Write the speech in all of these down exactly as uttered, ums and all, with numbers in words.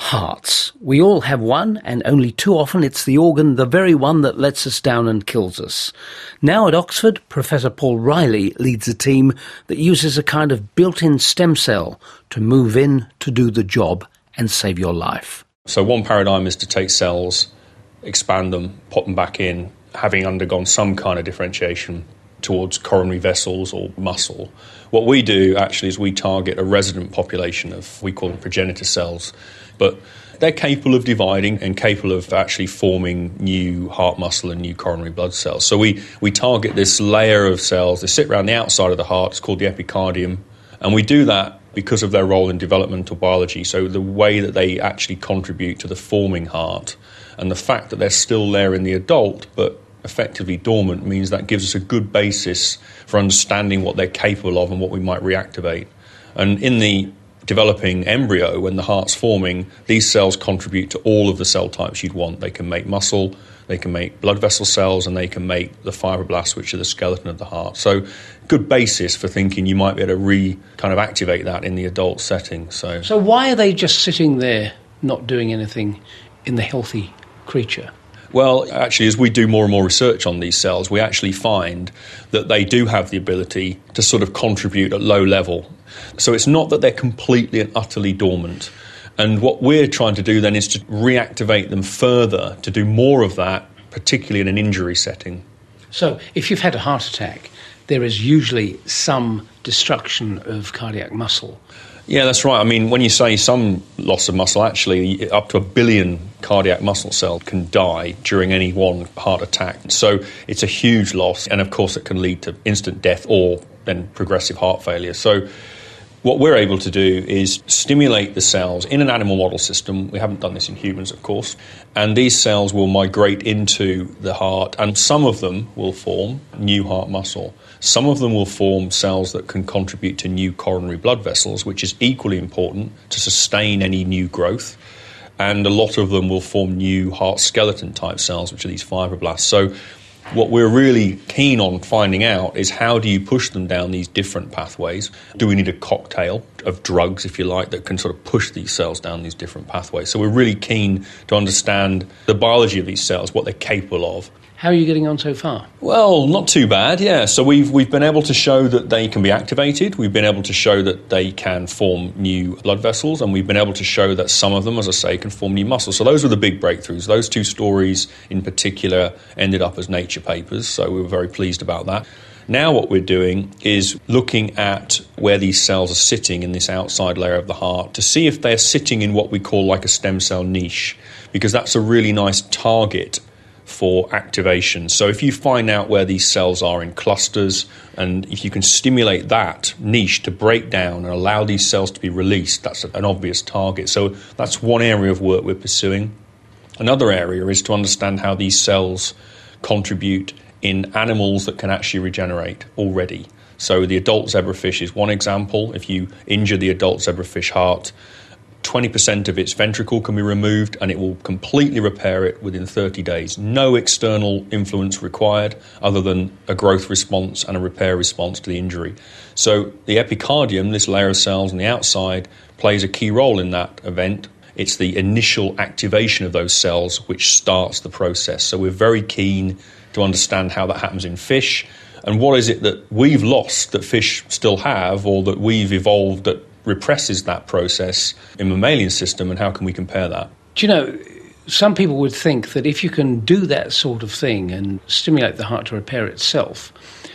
Hearts. We all have one, and only too often it's the organ, the very one that lets us down and kills us. Now at Oxford, Professor Paul Riley leads a team that uses a kind of built-in stem cell to move in to do the job and save your life. So one paradigm is to take cells, expand them, put them back in, having undergone some kind of differentiation towards coronary vessels or muscle. What we do actually is we target a resident population of, we call them progenitor cells, but they're capable of dividing and capable of actually forming new heart muscle and new coronary blood cells. So we, we target this layer of cells. They sit around the outside of the heart. It's called the epicardium. And we do that because of their role in developmental biology, so the way that they actually contribute to the forming heart. And the fact that they're still there in the adult but effectively dormant means that gives us a good basis for understanding what they're capable of and what we might reactivate. And in the developing embryo, when the heart's forming, these cells contribute to all of the cell types you'd want. They can make muscle, they can make blood vessel cells, and they can make the fibroblasts, which are the skeleton of the heart. So good basis for thinking you might be able to re kind of activate that in the adult setting. So, so why are they just sitting there not doing anything in the healthy creature? Well, actually, as we do more and more research on these cells, we actually find that they do have the ability to sort of contribute at low level. So it's not that they're completely and utterly dormant. And what we're trying to do then is to reactivate them further, to do more of that, particularly in an injury setting. So if you've had a heart attack, there is usually some destruction of cardiac muscle. Yeah, that's right. I mean, when you say some loss of muscle, actually up to a billion cardiac muscle cells can die during any one heart attack. So it's a huge loss, and of course it can lead to instant death or then progressive heart failure. So what we're able to do is stimulate the cells in an animal model system. We haven't done this in humans, of course. And these cells will migrate into the heart, and some of them will form new heart muscle. Some of them will form cells that can contribute to new coronary blood vessels, which is equally important to sustain any new growth. And a lot of them will form new heart skeleton type cells, which are these fibroblasts. So what we're really keen on finding out is how do you push them down these different pathways? Do we need a cocktail of drugs, if you like, that can sort of push these cells down these different pathways? So we're really keen to understand the biology of these cells, what they're capable of. How are you getting on so far? Well, not too bad, yeah. So we've we've been able to show that they can be activated. We've been able to show that they can form new blood vessels, and we've been able to show that some of them, as I say, can form new muscles. So those were the big breakthroughs. Those two stories in particular ended up as Nature papers, so we were very pleased about that. Now what we're doing is looking at where these cells are sitting in this outside layer of the heart to see if they're sitting in what we call like a stem cell niche, because that's a really nice target for activation. So if you find out where these cells are in clusters, and if you can stimulate that niche to break down and allow these cells to be released, that's an obvious target. So that's one area of work we're pursuing. Another area is to understand how these cells contribute in animals that can actually regenerate already. So the adult zebrafish is one example. If you injure the adult zebrafish heart, twenty percent of its ventricle can be removed and it will completely repair it within thirty days. No external influence required other than a growth response and a repair response to the injury. So the epicardium, this layer of cells on the outside, plays a key role in that event. It's the initial activation of those cells which starts the process. So we're very keen to understand how that happens in fish, and what is it that we've lost that fish still have, or that we've evolved that represses that process in the mammalian system, and how can we compare that? Do you know, some people would think that if you can do that sort of thing and stimulate the heart to repair itself,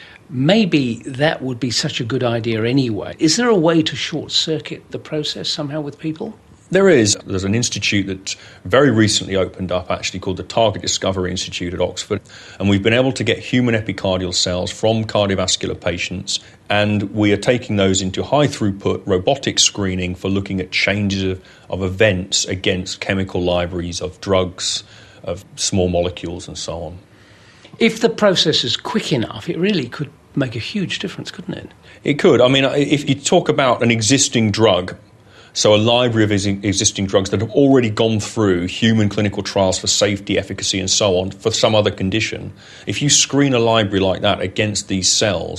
maybe that would be such a good idea anyway. Is there a way to short-circuit the process somehow with people? There is. There's an institute that very recently opened up, actually, called the Target Discovery Institute at Oxford, and we've been able to get human epicardial cells from cardiovascular patients, and we are taking those into high-throughput robotic screening for looking at changes of, of events against chemical libraries of drugs, of small molecules, and so on. If the process is quick enough, it really could make a huge difference, couldn't it? It could. I mean, if you talk about an existing drug, so a library of existing drugs that have already gone through human clinical trials for safety, efficacy, and so on for some other condition, if you screen a library like that against these cells,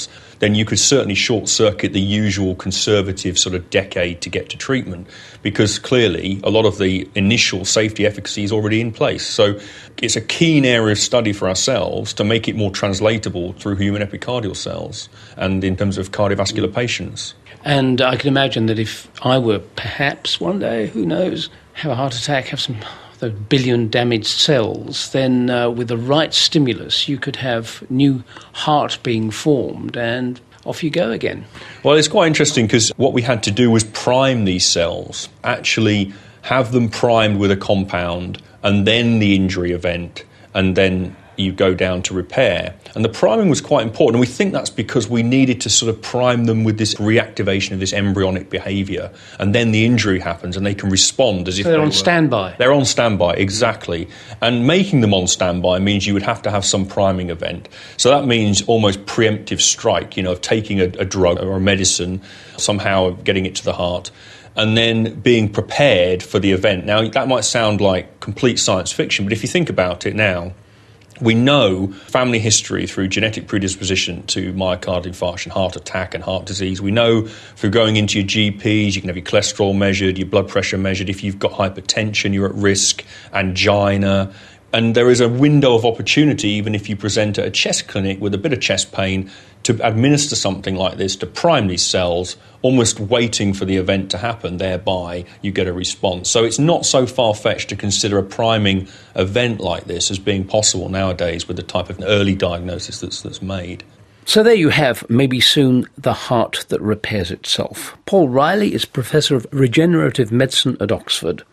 then you could certainly short-circuit the usual conservative sort of decade to get to treatment, because clearly a lot of the initial safety efficacy is already in place. So it's a keen area of study for ourselves to make it more translatable through human epicardial cells and in terms of cardiovascular patients. And I can imagine that if I were perhaps one day, who knows, have a heart attack, have some the billion damaged cells, then uh, with the right stimulus you could have new heart being formed and off you go again. Well, it's quite interesting because what we had to do was prime these cells, actually have them primed with a compound and then the injury event, and then you go down to repair. And the priming was quite important, and we think that's because we needed to sort of prime them with this reactivation of this embryonic behaviour, and then the injury happens and they can respond as if so they're they on were, standby. They're on standby, exactly. And making them on standby means you would have to have some priming event. So that means almost preemptive strike, you know, of taking a, a drug or a medicine, somehow getting it to the heart, and then being prepared for the event. Now, that might sound like complete science fiction, but if you think about it now, we know family history through genetic predisposition to myocardial infarction, heart attack and heart disease. We know through going into your G Ps, you can have your cholesterol measured, your blood pressure measured. If you've got hypertension, you're at risk, angina. And there is a window of opportunity, even if you present at a chest clinic with a bit of chest pain, to administer something like this, to prime these cells, almost waiting for the event to happen, thereby you get a response. So it's not so far-fetched to consider a priming event like this as being possible nowadays with the type of early diagnosis that's, that's made. So there you have, maybe soon, the heart that repairs itself. Paul Riley is Professor of Regenerative Medicine at Oxford.